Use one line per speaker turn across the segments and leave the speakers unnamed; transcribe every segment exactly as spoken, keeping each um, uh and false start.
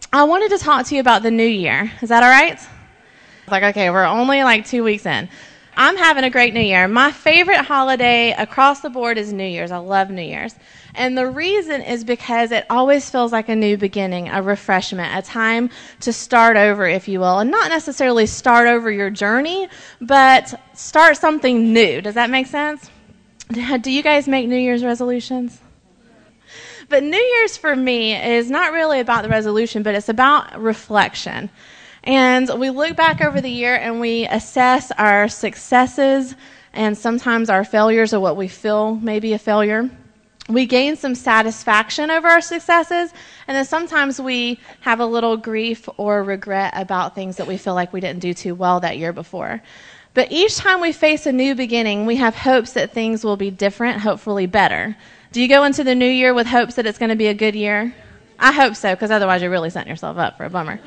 I wanted to talk to you about the new year. Is that all right? Like, okay, we're only like two weeks in. I'm having a great New Year. My favorite holiday across the board is New Year's. I love New Year's. And the reason is because it always feels like a new beginning, a refreshment, a time to start over, if you will. And not necessarily start over your journey, but start something new. Does that make sense? Do you guys make New Year's resolutions? But New Year's for me is not really about the resolution, but it's about reflection. And we look back over the year and we assess our successes and sometimes our failures or what we feel may be a failure. We gain some satisfaction over our successes, and then sometimes we have a little grief or regret about things that we feel like we didn't do too well that year before. But each time we face a new beginning, we have hopes that things will be different, hopefully better. Do you go into the new year with hopes that it's going to be a good year? I hope so, because otherwise you're really setting yourself up for a bummer.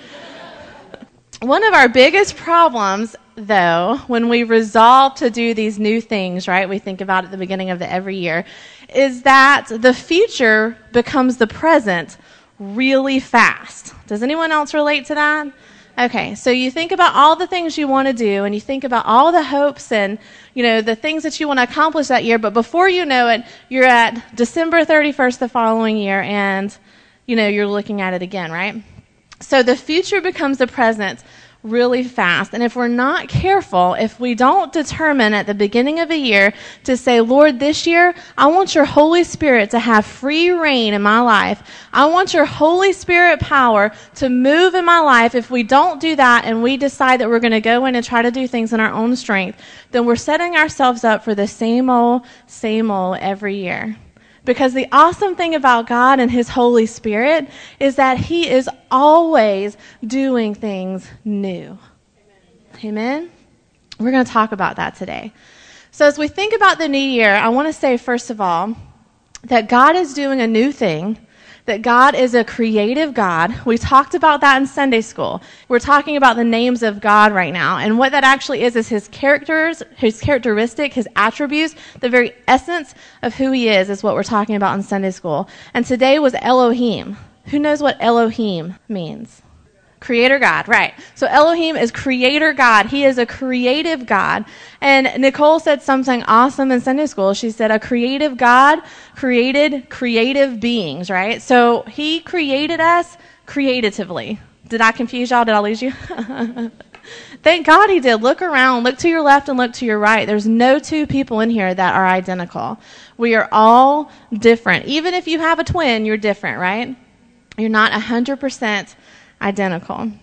One of our biggest problems, though, when we resolve to do these new things, right, we think about at the beginning of the every year, is that the future becomes the present really fast. Does anyone else relate to that? Okay, so you think about all the things you want to do, and you think about all the hopes and, you know, the things that you want to accomplish that year, but before you know it, you're at December thirty-first the following year, and, you know, you're looking at it again, right? So the future becomes the present really fast. And if we're not careful, if we don't determine at the beginning of a year to say, Lord, this year, I want your Holy Spirit to have free reign in my life. I want your Holy Spirit power to move in my life. If we don't do that and we decide that we're going to go in and try to do things in our own strength, then we're setting ourselves up for the same old, same old every year. Because the awesome thing about God and His Holy Spirit is that He is always doing things new. Amen? Amen? We're going to talk about that today. So as we think about the new year, I want to say, first of all, that God is doing a new thing, that God is a creative God. We talked about that in Sunday school. We're talking about the names of God right now. And what that actually is, is His characters, His characteristic, His attributes, the very essence of who He is, is what we're talking about in Sunday school. And today was Elohim. Who knows what Elohim means? Creator God, right. So Elohim is creator God. He is a creative God. And Nicole said something awesome in Sunday school. She said a creative God created creative beings, right? So He created us creatively. Did I confuse y'all? Did I lose you? Thank God He did. Look around. Look to your left and look to your right. There's no two people in here that are identical. We are all different. Even if you have a twin, you're different, right? You're not one hundred percent identical.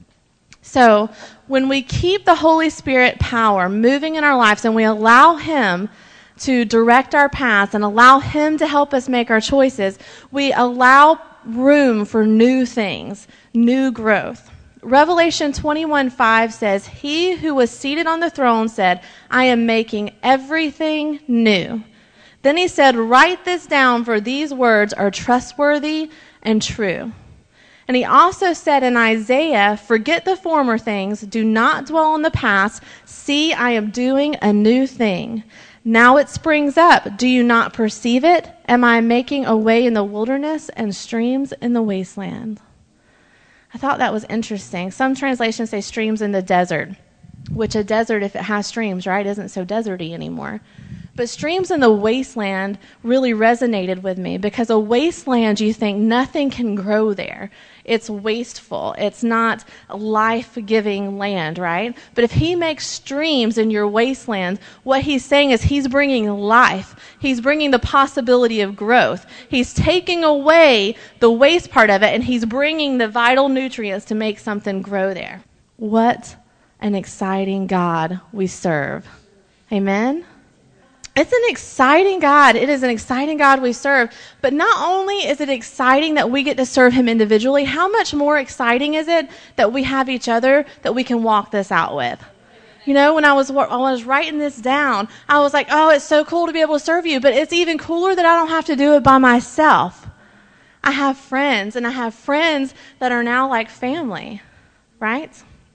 So when we keep the Holy Spirit power moving in our lives and we allow Him to direct our paths and allow Him to help us make our choices, we allow room for new things, new growth. Revelation twenty-one five says, He who was seated on the throne said, I am making everything new. Then He said, write this down, for these words are trustworthy and true. And He also said in Isaiah, forget the former things, do not dwell on the past. See, I am doing a new thing. Now it springs up. Do you not perceive it? Am I making a way in the wilderness and streams in the wasteland? I thought that was interesting. Some translations say streams in the desert, which a desert, if it has streams, right, isn't so deserty anymore. But streams in the wasteland really resonated with me because a wasteland, you think nothing can grow there. It's wasteful. It's not life-giving land, right? But if He makes streams in your wasteland, what He's saying is He's bringing life. He's bringing the possibility of growth. He's taking away the waste part of it, and He's bringing the vital nutrients to make something grow there. What an exciting God we serve. Amen? It's an exciting God. It is an exciting God we serve. But not only is it exciting that we get to serve Him individually, how much more exciting is it that we have each other that we can walk this out with? You know, when I was I was writing this down, I was like, oh, it's so cool to be able to serve you. But it's even cooler that I don't have to do it by myself. I have friends, and I have friends that are now like family, right?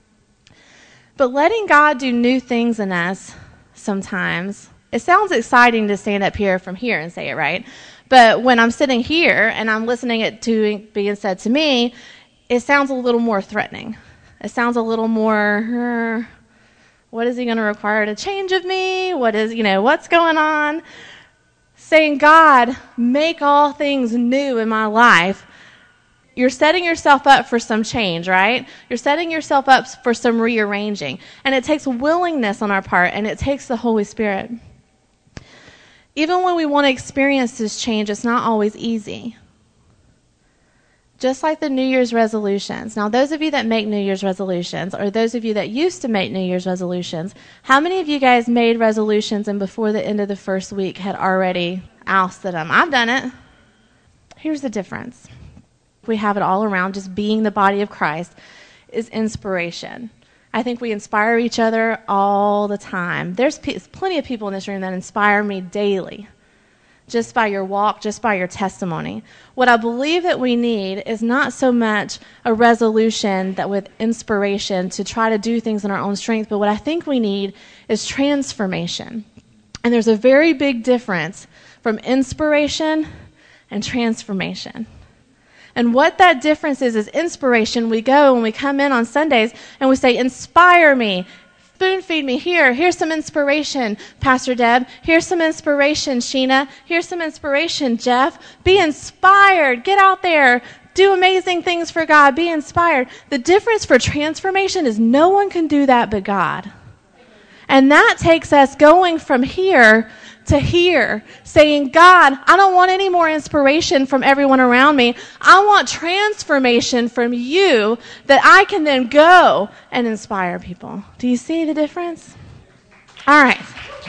But letting God do new things in us sometimes, it sounds exciting to stand up here from here and say it, right? But when I'm sitting here and I'm listening it to being said to me, it sounds a little more threatening. It sounds a little more, uh, what is he going to require to change of me? What is, you know, what's going on? Saying, God, make all things new in my life. You're setting yourself up for some change, right? You're setting yourself up for some rearranging. And it takes willingness on our part, and it takes the Holy Spirit. Even when we want to experience this change, it's not always easy. Just like the New Year's resolutions. Now, those of you that make New Year's resolutions, or those of you that used to make New Year's resolutions, how many of you guys made resolutions and before the end of the first week had already ousted them? I've done it. Here's the difference. We have it all around. Just being the body of Christ is inspiration. I think we inspire each other all the time. There's p- plenty of people in this room that inspire me daily. Just by your walk, just by your testimony. What I believe that we need is not so much a resolution that with inspiration to try to do things in our own strength, but what I think we need is transformation. And there's a very big difference from inspiration and transformation. And what that difference is, is inspiration. We go and we come in on Sundays and we say, inspire me. Spoon feed me here. Here's some inspiration, Pastor Deb. Here's some inspiration, Sheena. Here's some inspiration, Jeff. Be inspired. Get out there. Do amazing things for God. Be inspired. The difference for transformation is no one can do that but God. And that takes us going from here to here, saying, God, I don't want any more inspiration from everyone around me. I want transformation from you that I can then go and inspire people. Do you see the difference? All right.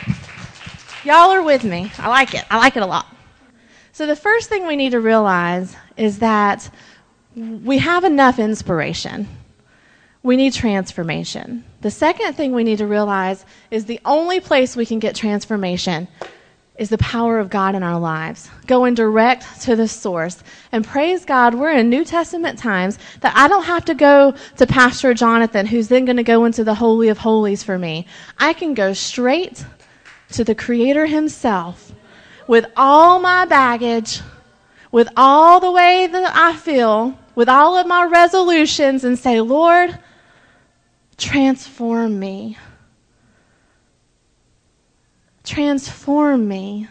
Y'all are with me. I like it. I like it a lot. So the first thing we need to realize is that we have enough inspiration. We need transformation. The second thing we need to realize is the only place we can get transformation is the power of God in our lives. Going direct to the source. And praise God, we're in New Testament times that I don't have to go to Pastor Jonathan, who's then going to go into the Holy of Holies for me. I can go straight to the Creator himself with all my baggage, with all the way that I feel, with all of my resolutions, and say, Lord, transform me. Transform me.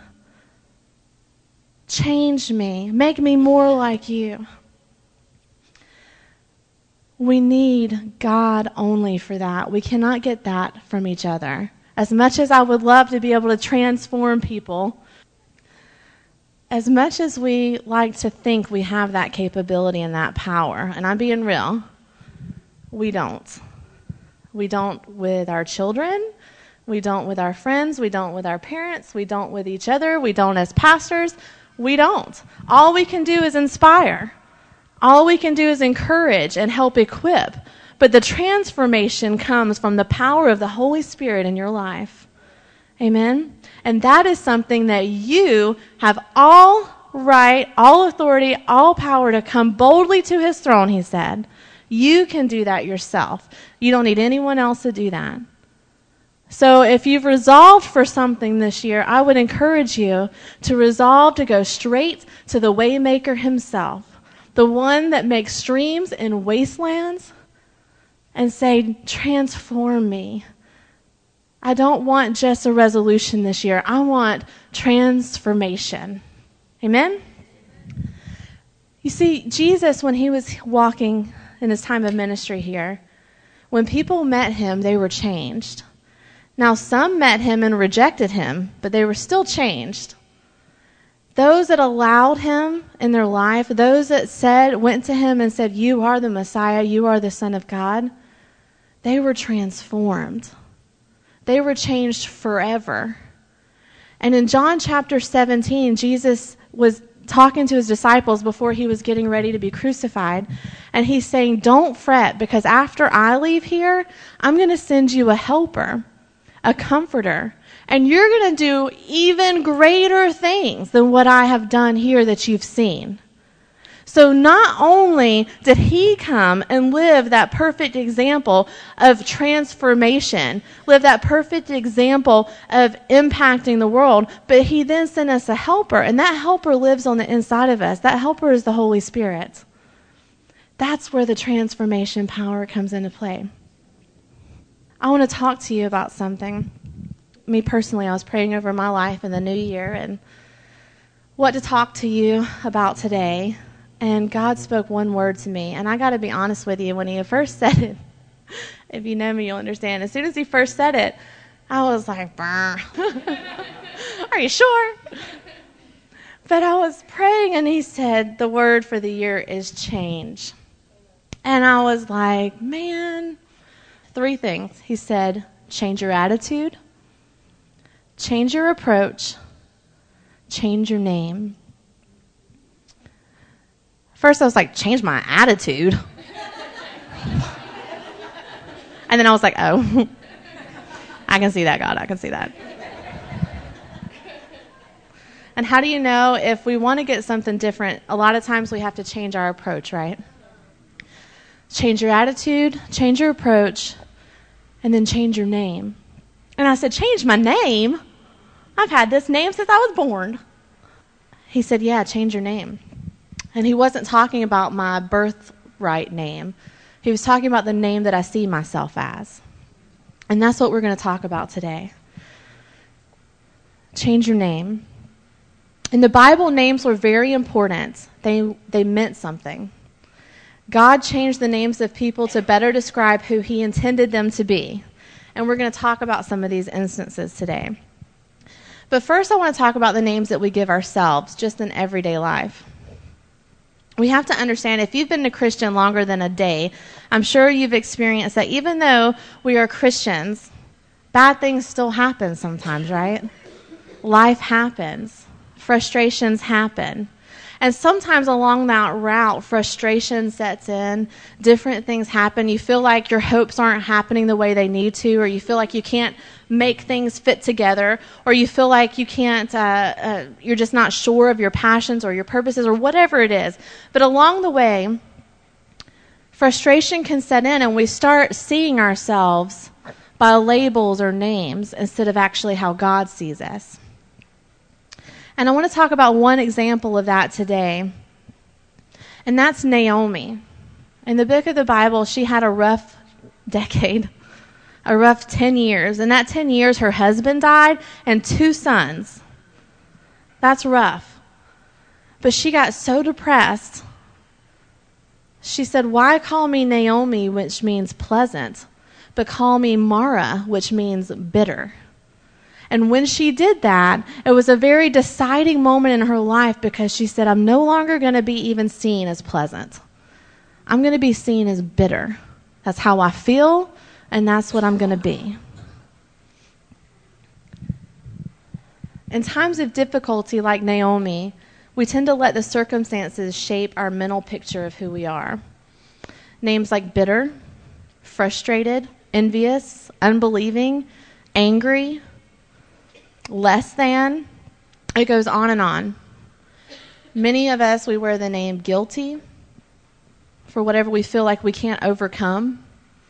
Change me. Make me more like you. We need God only for that. We cannot get that from each other. As much as I would love to be able to transform people, as much as we like to think we have that capability and that power, and I'm being real, we don't. We don't with our children. We don't with our friends. We don't with our parents. We don't with each other. We don't as pastors. We don't. All we can do is inspire. All we can do is encourage and help equip. But the transformation comes from the power of the Holy Spirit in your life. Amen? And that is something that you have all right, all authority, all power to come boldly to his throne, he said. You can do that yourself. You don't need anyone else to do that. So if you've resolved for something this year, I would encourage you to resolve to go straight to the Waymaker himself, the one that makes streams in wastelands, and say, transform me. I don't want just a resolution this year. I want transformation. Amen? You see, Jesus, when he was walking in his time of ministry here, when people met him, they were changed. Now, some met him and rejected him, but they were still changed. Those that allowed him in their life, those that said, went to him and said, you are the Messiah, you are the Son of God, they were transformed. They were changed forever. And in John chapter seventeen, Jesus was talking to his disciples before he was getting ready to be crucified. And he's saying, don't fret, because after I leave here, I'm going to send you a helper, a comforter. And you're going to do even greater things than what I have done here that you've seen. So not only did he come and live that perfect example of transformation, live that perfect example of impacting the world, but he then sent us a helper, and that helper lives on the inside of us. That helper is the Holy Spirit. That's where the transformation power comes into play. I want to talk to you about something. Me personally, I was praying over my life in the new year and what to talk to you about today. And God spoke one word to me. And I got to be honest with you, when he first said it, if you know me, you'll understand. As soon as he first said it, I was like, Brr. Are you sure? But I was praying and he said, the word for the year is change. And I was like, man, three things. He said, change your attitude, change your approach, change your name. First I was like, change my attitude. And then I was like, oh, I can see that, God, I can see that. And how do you know if we want to get something different? A lot of times we have to change our approach, right? Change your attitude, change your approach, and then change your name. And I said, change my name? I've had this name since I was born. He said, yeah, change your name. And he wasn't talking about my birthright name. He was talking about the name that I see myself as. And that's what we're going to talk about today. Change your name. In the Bible, names were very important. They they meant something. God changed the names of people to better describe who he intended them to be. And we're going to talk about some of these instances today. But first I want to talk about the names that we give ourselves just in everyday life. We have to understand, if you've been a Christian longer than a day, I'm sure you've experienced that even though we are Christians, bad things still happen sometimes, right? Life happens. Frustrations happen. And sometimes along that route, frustration sets in, different things happen. You feel like your hopes aren't happening the way they need to, or you feel like you can't make things fit together, or you feel like you can't, uh, uh, you're just not sure of your passions or your purposes or whatever it is. But along the way, frustration can set in and we start seeing ourselves by labels or names instead of actually how God sees us. And I want to talk about one example of that today, and that's Naomi. In the book of the Bible, she had a rough decade, a rough ten years. In that ten years, her husband died and two sons. That's rough. But she got so depressed, she said, why call me Naomi, which means pleasant, but call me Mara, which means bitter? And when she did that, it was a very deciding moment in her life because she said, I'm no longer going to be even seen as pleasant. I'm going to be seen as bitter. That's how I feel, and that's what I'm going to be. In times of difficulty like Naomi, we tend to let the circumstances shape our mental picture of who we are. Names like bitter, frustrated, envious, unbelieving, angry, less than, it goes on and on. Many of us, we wear the name guilty for whatever we feel like we can't overcome.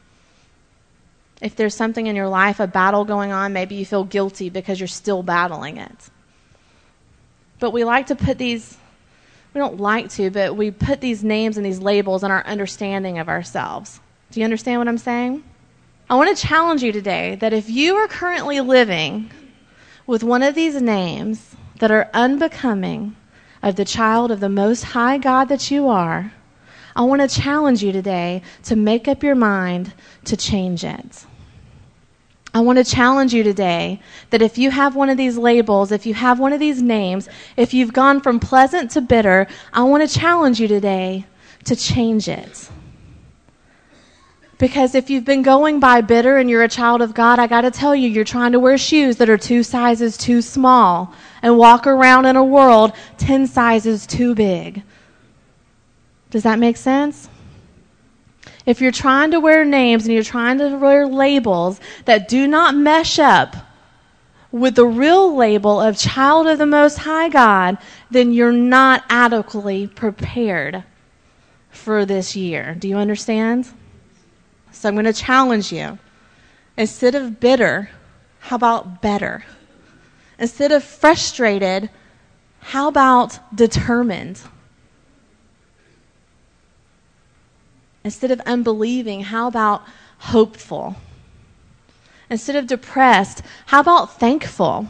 If there's something in your life, a battle going on, maybe you feel guilty because you're still battling it. But we like to put these, we don't like to, but we put these names and these labels in our understanding of ourselves. Do you understand what I'm saying? I want to challenge you today that if you are currently living with one of these names that are unbecoming of the child of the Most High God that you are, I want to challenge you today to make up your mind to change it. I want to challenge you today that if you have one of these labels, if you have one of these names, if you've gone from pleasant to bitter, I want to challenge you today to change it. Because if you've been going by bitter and you're a child of God, I got to tell you, you're trying to wear shoes that are two sizes too small and walk around in a world ten sizes too big. Does that make sense? If you're trying to wear names and you're trying to wear labels that do not mesh up with the real label of child of the Most High God, then you're not adequately prepared for this year. Do you understand? So I'm going to challenge you. Instead of bitter, how about better? Instead of frustrated, how about determined? Instead of unbelieving, how about hopeful? Instead of depressed, how about thankful?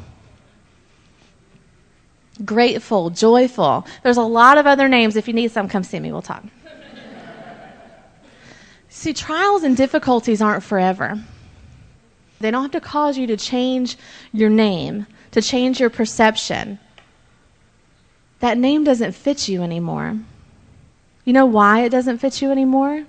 Grateful, joyful. There's a lot of other names. If you need some, come see me. We'll talk. See, trials and difficulties aren't forever. They don't have to cause you to change your name, to change your perception. That name doesn't fit you anymore. You know why it doesn't fit you anymore?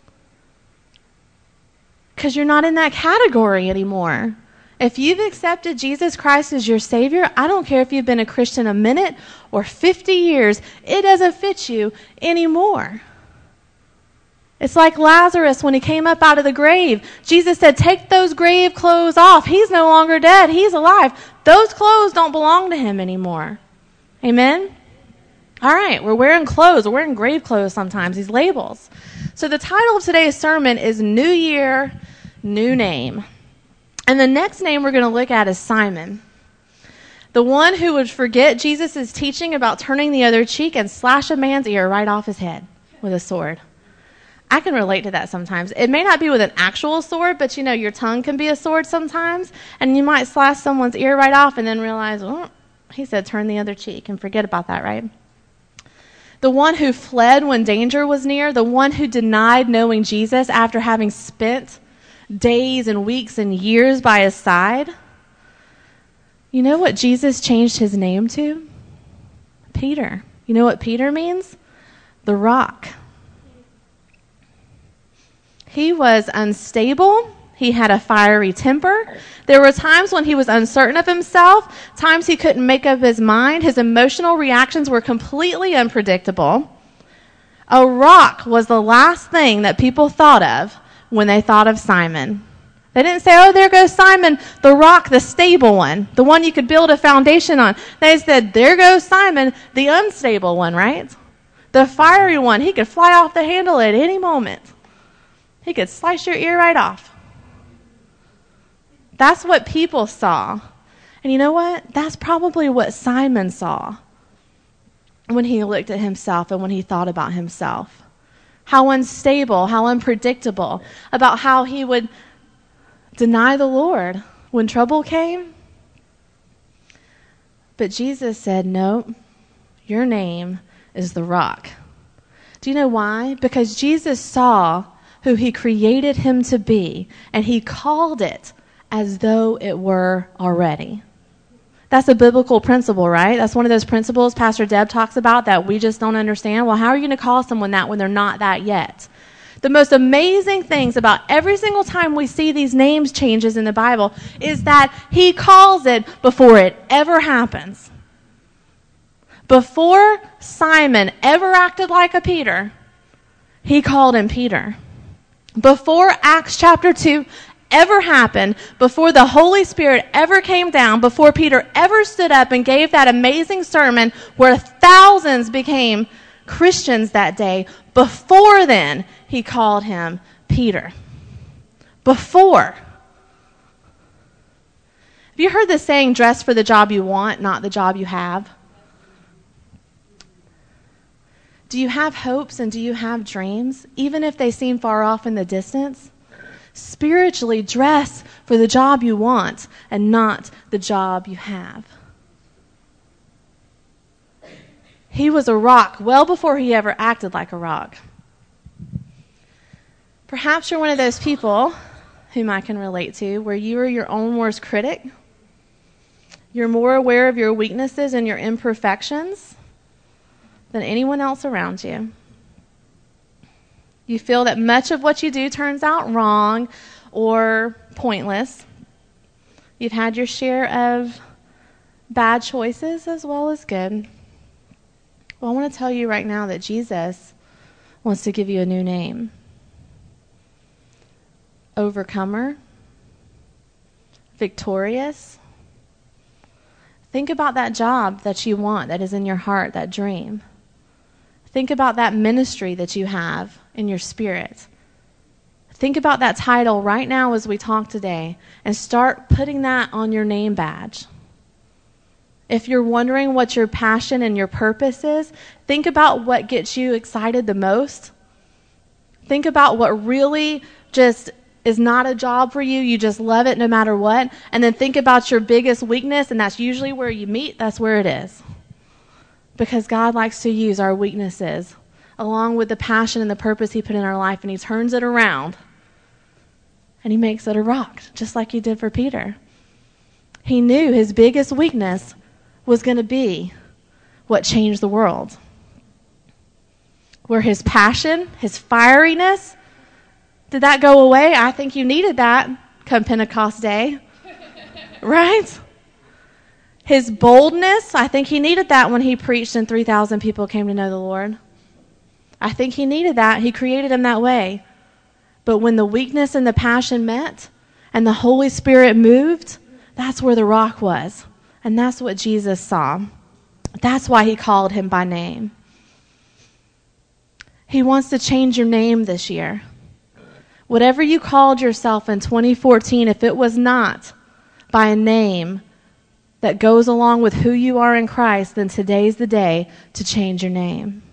Because you're not in that category anymore. If you've accepted Jesus Christ as your Savior, I don't care if you've been a Christian a minute or fifty years, it doesn't fit you anymore. It's like Lazarus when he came up out of the grave. Jesus said, take those grave clothes off. He's no longer dead. He's alive. Those clothes don't belong to him anymore. Amen? All right, we're wearing clothes. We're wearing grave clothes sometimes, these labels. So the title of today's sermon is New Year, New Name. And the next name we're going to look at is Simon, the one who would forget Jesus' teaching about turning the other cheek and slash a man's ear right off his head with a sword. I can relate to that sometimes. It may not be with an actual sword, but you know, your tongue can be a sword sometimes, and you might slash someone's ear right off and then realize, well, he said turn the other cheek, and forget about that, right? The one who fled when danger was near, the one who denied knowing Jesus after having spent days and weeks and years by his side. You know what Jesus changed his name to? Peter. You know what Peter means? The rock. He was unstable. He had a fiery temper. There were times when he was uncertain of himself, times he couldn't make up his mind. His emotional reactions were completely unpredictable. A rock was the last thing that people thought of when they thought of Simon. They didn't say, oh, there goes Simon, the rock, the stable one, the one you could build a foundation on. They said, there goes Simon, the unstable one, right? The fiery one. He could fly off the handle at any moment. He could slice your ear right off. That's what people saw. And you know what? That's probably what Simon saw when he looked at himself and when he thought about himself. How unstable, how unpredictable, about how he would deny the Lord when trouble came. But Jesus said, no, your name is the rock. Do you know why? Because Jesus saw who he created him to be, and he called it as though it were already. That's a biblical principle, right? That's one of those principles Pastor Deb talks about that we just don't understand. Well, how are you going to call someone that when they're not that yet? The most amazing things about every single time we see these names changes in the Bible is that he calls it before it ever happens. Before Simon ever acted like a Peter, he called him Peter. Before Acts chapter two ever happened, before the Holy Spirit ever came down, before Peter ever stood up and gave that amazing sermon where thousands became Christians that day, before then, he called him Peter. Before. Have you heard the saying, dress for the job you want, not the job you have? Do you have hopes and do you have dreams, even if they seem far off in the distance? Spiritually, dress for the job you want and not the job you have. He was a rock well before he ever acted like a rock. Perhaps you're one of those people whom I can relate to, where you are your own worst critic. You're more aware of your weaknesses and your imperfections than anyone else around you. You feel that much of what you do turns out wrong or pointless. You've had your share of bad choices as well as good. Well, I want to tell you right now that Jesus wants to give you a new name. Overcomer. Victorious. Think about that job that you want, that is in your heart, that dream. Think about that ministry that you have in your spirit. Think about that title right now as we talk today and start putting that on your name badge. If you're wondering what your passion and your purpose is, think about what gets you excited the most Think about what really just is not a job for you. You just love it no matter what. And then think about your biggest weakness, and that's usually where you meet. That's where it is. Because God likes to use our weaknesses along with the passion and the purpose he put in our life, and he turns it around and he makes it a rock, just like he did for Peter. He knew his biggest weakness was going to be what changed the world. Where his passion, his fieriness, did that go away? I think you needed that come Pentecost Day. Right? His boldness, I think he needed that when he preached and three thousand people came to know the Lord. I think he needed that. He created him that way. But when the weakness and the passion met and the Holy Spirit moved, that's where the rock was. And that's what Jesus saw. That's why he called him by name. He wants to change your name this year. Whatever you called yourself in twenty fourteen, if it was not by a name that goes along with who you are in Christ, then today's the day to change your name.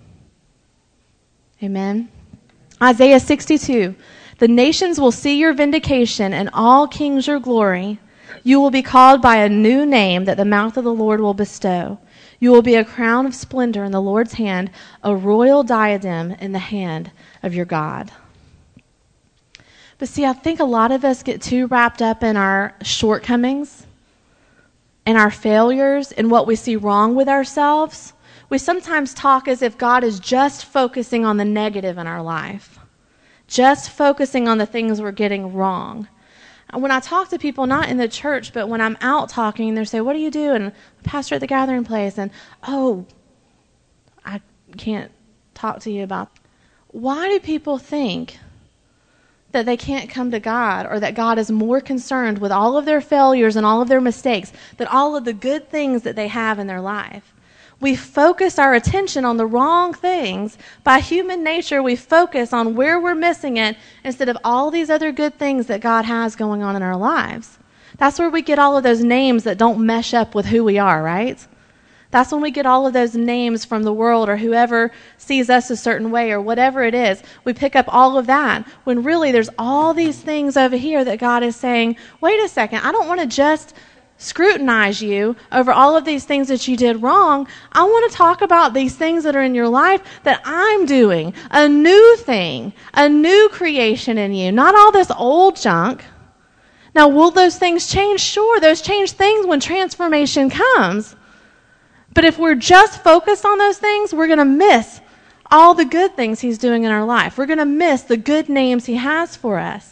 Amen. Isaiah sixty-two. The nations will see your vindication, and all kings your glory. You will be called by a new name that the mouth of the Lord will bestow. You will be a crown of splendor in the Lord's hand, a royal diadem in the hand of your God. But see, I think a lot of us get too wrapped up in our shortcomings and our failures and what we see wrong with ourselves. We sometimes talk as if God is just focusing on the negative in our life, just focusing on the things we're getting wrong. When I talk to people, not in the church, but when I'm out talking, they say, what do you do? And pastor at the gathering place. And, oh, I can't talk to you about. Why do people think that they can't come to God, or that God is more concerned with all of their failures and all of their mistakes than all of the good things that they have in their life? We focus our attention on the wrong things. By human nature, we focus on where we're missing it instead of all these other good things that God has going on in our lives. That's where we get all of those names that don't mesh up with who we are, right? That's when we get all of those names from the world or whoever sees us a certain way or whatever it is. We pick up all of that when really there's all these things over here that God is saying, wait a second, I don't want to just scrutinize you over all of these things that you did wrong. I want to talk about these things that are in your life that I'm doing. A new thing, a new creation in you, not all this old junk. Now, will those things change? Sure, those change things when transformation comes. But if we're just focused on those things, we're going to miss all the good things he's doing in our life. We're going to miss the good names he has for us.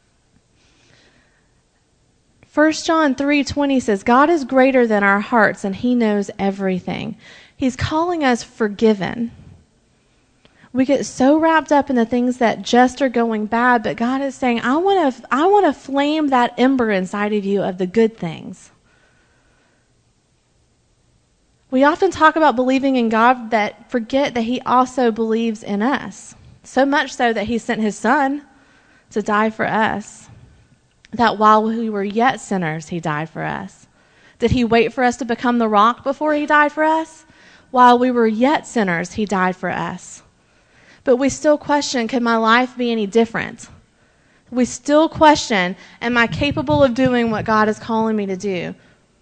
First John three twenty says, God is greater than our hearts, and he knows everything. He's calling us forgiven. We get so wrapped up in the things that just are going bad, but God is saying, I want to I want to flame that ember inside of you of the good things. We often talk about believing in God that forget that he also believes in us. So much so that he sent his son to die for us. That while we were yet sinners, he died for us. Did he wait for us to become the rock before he died for us? While we were yet sinners, he died for us. But we still question, could my life be any different? We still question, am I capable of doing what God is calling me to do?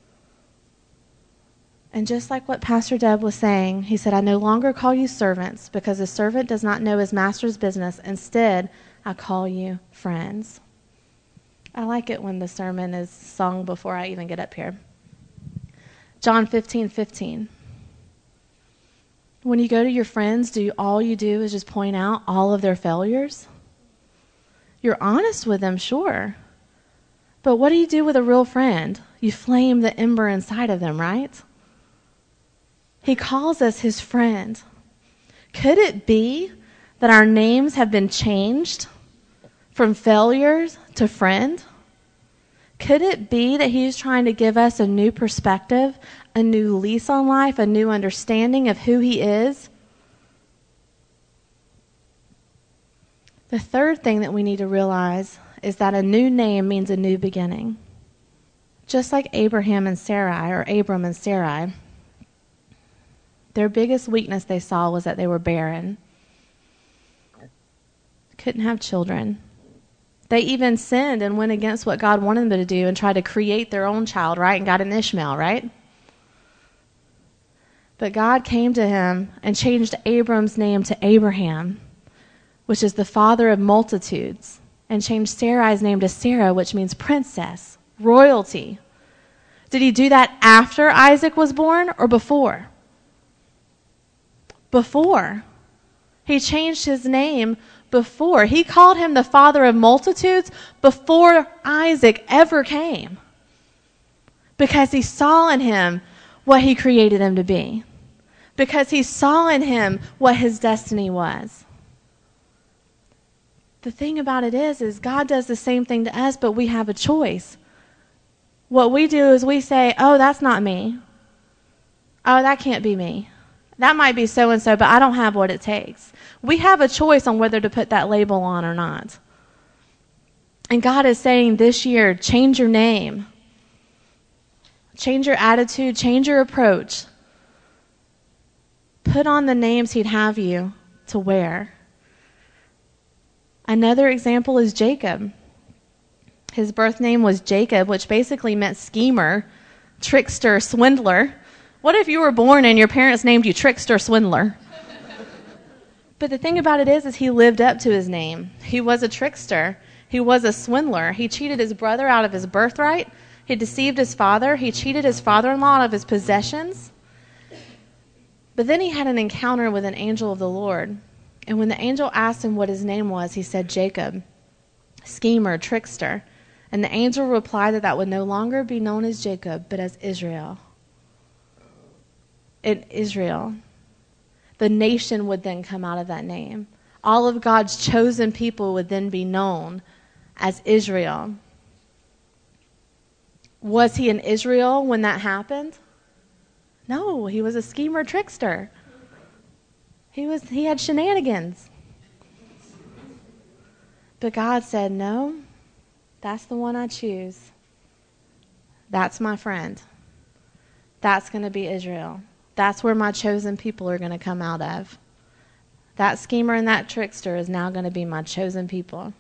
And just like what Pastor Deb was saying, he said, I no longer call you servants because a servant does not know his master's business. Instead, I call you friends. I like it when the sermon is sung before I even get up here. John fifteen fifteen. When you go to your friends, do you, all you do is just point out all of their failures? You're honest with them, sure. But what do you do with a real friend? You flame the ember inside of them, right? He calls us his friend. Could it be that our names have been changed from failures to friend? Could it be that he's trying to give us a new perspective, a new lease on life, a new understanding of who he is? The third thing that we need to realize is that a new name means a new beginning. Just like Abraham and Sarai, or Abram and Sarai, their biggest weakness they saw was that they were barren. couldn't have children. They even sinned and went against what God wanted them to do and tried to create their own child, right? And got an Ishmael, right? But God came to him and changed Abram's name to Abraham, which is the father of multitudes, and changed Sarai's name to Sarah, which means princess, royalty. Did he do that after Isaac was born or before? Before. He changed his name before. He called him the father of multitudes before Isaac ever came, because he saw in him what he created him to be, because he saw in him what his destiny was. The thing about it is, is God does the same thing to us, but we have a choice. What we do is we say, oh, that's not me. Oh, that can't be me. That might be so-and-so, but I don't have what it takes. We have a choice on whether to put that label on or not. And God is saying this year, change your name. Change your attitude, change your approach. Put on the names he'd have you to wear. Another example is Jacob. His birth name was Jacob, which basically meant schemer, trickster, swindler. What if you were born and your parents named you trickster, swindler? But the thing about it is, is he lived up to his name. He was a trickster. He was a swindler. He cheated his brother out of his birthright. He deceived his father. He cheated his father-in-law out of his possessions. But then he had an encounter with an angel of the Lord. And when the angel asked him what his name was, he said Jacob, schemer, trickster. And the angel replied that that would no longer be known as Jacob, but as Israel. In Israel. The nation would then come out of that name. All of God's chosen people would then be known as Israel. Was he in Israel when that happened? No, he was a schemer, trickster. He was he had shenanigans. But God said, no, that's the one I choose. That's my friend. That's going to be Israel. That's where my chosen people are going to come out of. That schemer and that trickster is now going to be my chosen people.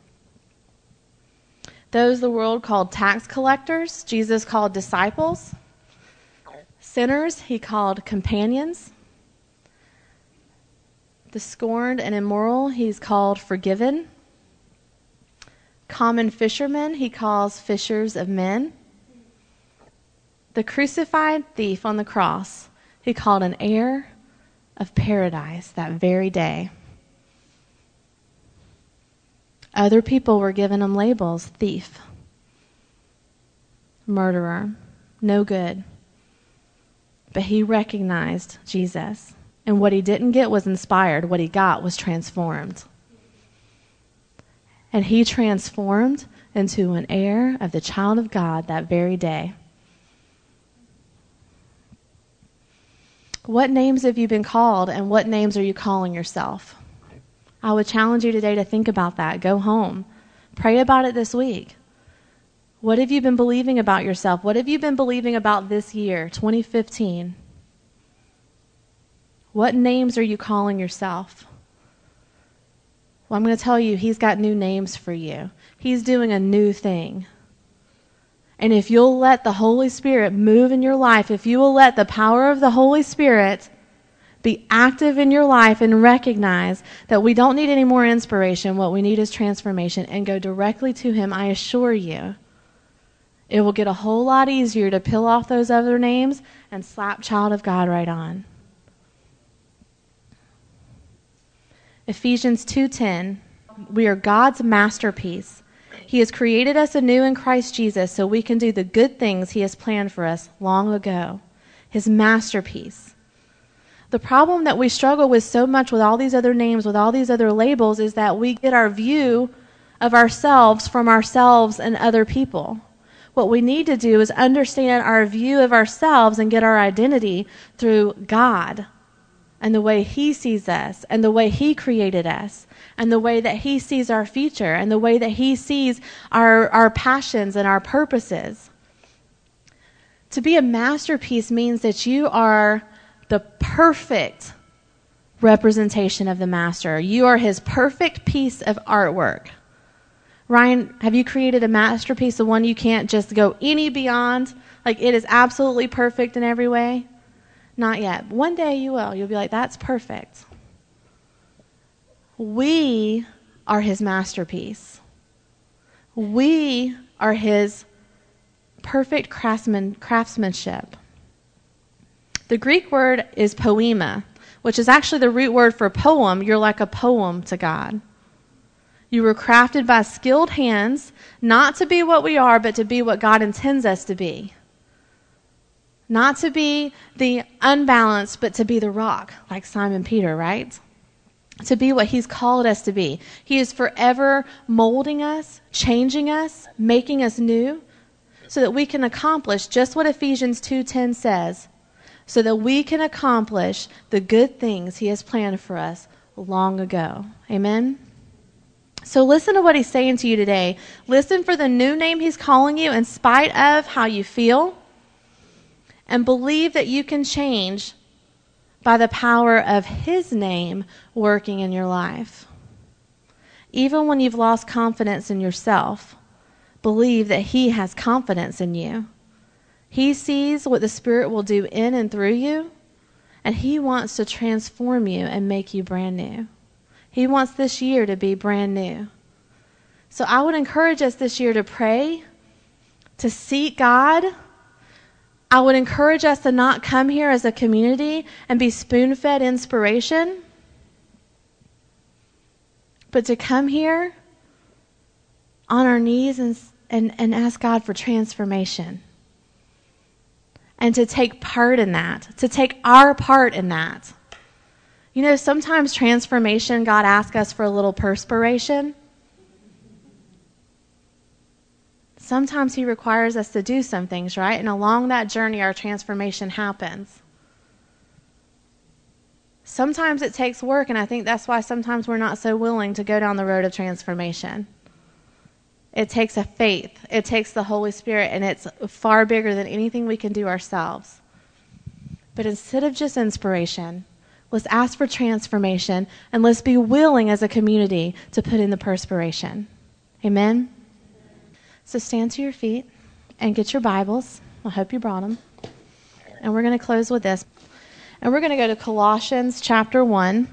Those the world called tax collectors, Jesus called disciples. Sinners, he called companions. The scorned and immoral, he's called forgiven. Common fishermen, he calls fishers of men. The crucified thief on the cross, he called an heir of paradise that very day. Other people were giving him labels: thief, murderer, no good. But he recognized Jesus. And what he didn't get was inspired. What he got was transformed. And he transformed into an heir of the child of God that very day. What names have you been called, and what names are you calling yourself? I would challenge you today to think about that. Go home. Pray about it this week. What have you been believing about yourself? What have you been believing about this year, twenty fifteen? What names are you calling yourself? Well, I'm going to tell you, he's got new names for you. He's doing a new thing. And if you'll let the Holy Spirit move in your life, if you will let the power of the Holy Spirit be active in your life and recognize that we don't need any more inspiration, what we need is transformation, and go directly to him, I assure you, it will get a whole lot easier to peel off those other names and slap child of God right on. Ephesians two ten, we are God's masterpiece. He has created us anew in Christ Jesus so we can do the good things he has planned for us long ago. His masterpiece. The problem that we struggle with so much with all these other names, with all these other labels, is that we get our view of ourselves from ourselves and other people. What we need to do is understand our view of ourselves and get our identity through God and the way he sees us and the way he created us and the way that he sees our future and the way that he sees our, our passions and our purposes. To be a masterpiece means that you are the perfect representation of the Master. You are his perfect piece of artwork. Ryan, have you created a masterpiece, the one you can't just go any beyond? Like it is absolutely perfect in every way? Not yet. One day you will. You'll be like, that's perfect. We are his masterpiece. We are his perfect craftsman, craftsmanship. The Greek word is poema, which is actually the root word for poem. You're like a poem to God. You were crafted by skilled hands, not to be what we are, but to be what God intends us to be. Not to be the unbalanced, but to be the rock, like Simon Peter, right? To be what he's called us to be. He is forever molding us, changing us, making us new, so that we can accomplish just what Ephesians two ten says, so that we can accomplish the good things he has planned for us long ago. Amen? So listen to what he's saying to you today. Listen for the new name he's calling you in spite of how you feel, and believe that you can change by the power of his name working in your life. Even when you've lost confidence in yourself, believe that he has confidence in you. He sees what the Spirit will do in and through you, and he wants to transform you and make you brand new. He wants this year to be brand new. So I would encourage us this year to pray, to seek God. I would encourage us to not come here as a community and be spoon-fed inspiration, but to come here on our knees and, and, and ask God for transformation. And to take part in that, to take our part in that. You know, sometimes transformation, God asks us for a little perspiration. Sometimes he requires us to do some things, right? And along that journey, our transformation happens. Sometimes it takes work, and I think that's why sometimes we're not so willing to go down the road of transformation. It takes a faith. It takes the Holy Spirit, and it's far bigger than anything we can do ourselves. But instead of just inspiration, let's ask for transformation, and let's be willing as a community to put in the perspiration. Amen? So stand to your feet and get your Bibles. I hope you brought them. And we're going to close with this. And we're going to go to Colossians chapter one.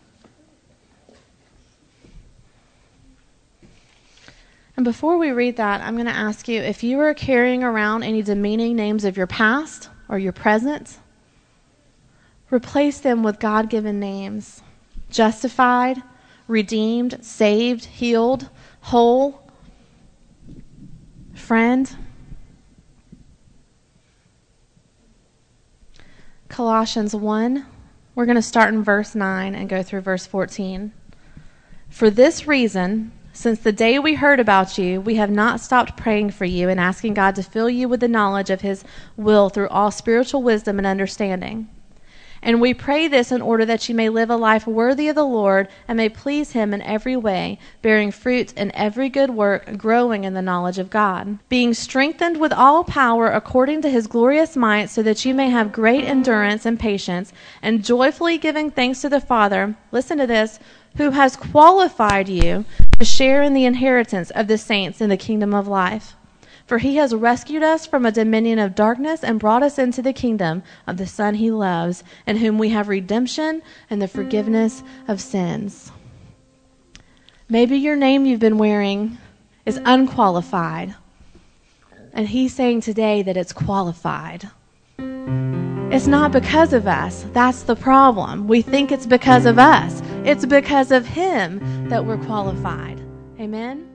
And before we read that, I'm going to ask you, if you are carrying around any demeaning names of your past or your present, replace them with God-given names. Justified, redeemed, saved, healed, whole, friend. Colossians one, we're going to start in verse nine and go through verse fourteen. For this reason, since the day we heard about you, we have not stopped praying for you and asking God to fill you with the knowledge of his will through all spiritual wisdom and understanding. And we pray this in order that you may live a life worthy of the Lord and may please him in every way, bearing fruit in every good work, growing in the knowledge of God, being strengthened with all power according to his glorious might, so that you may have great endurance and patience, and joyfully giving thanks to the Father, listen to this, who has qualified you to share in the inheritance of the saints in the kingdom of life. For he has rescued us from a dominion of darkness and brought us into the kingdom of the Son he loves, in whom we have redemption and the forgiveness of sins. Maybe your name you've been wearing is unqualified, and he's saying today that it's qualified. It's not because of us. That's the problem. We think it's because of us. It's because of him that we're qualified. Amen?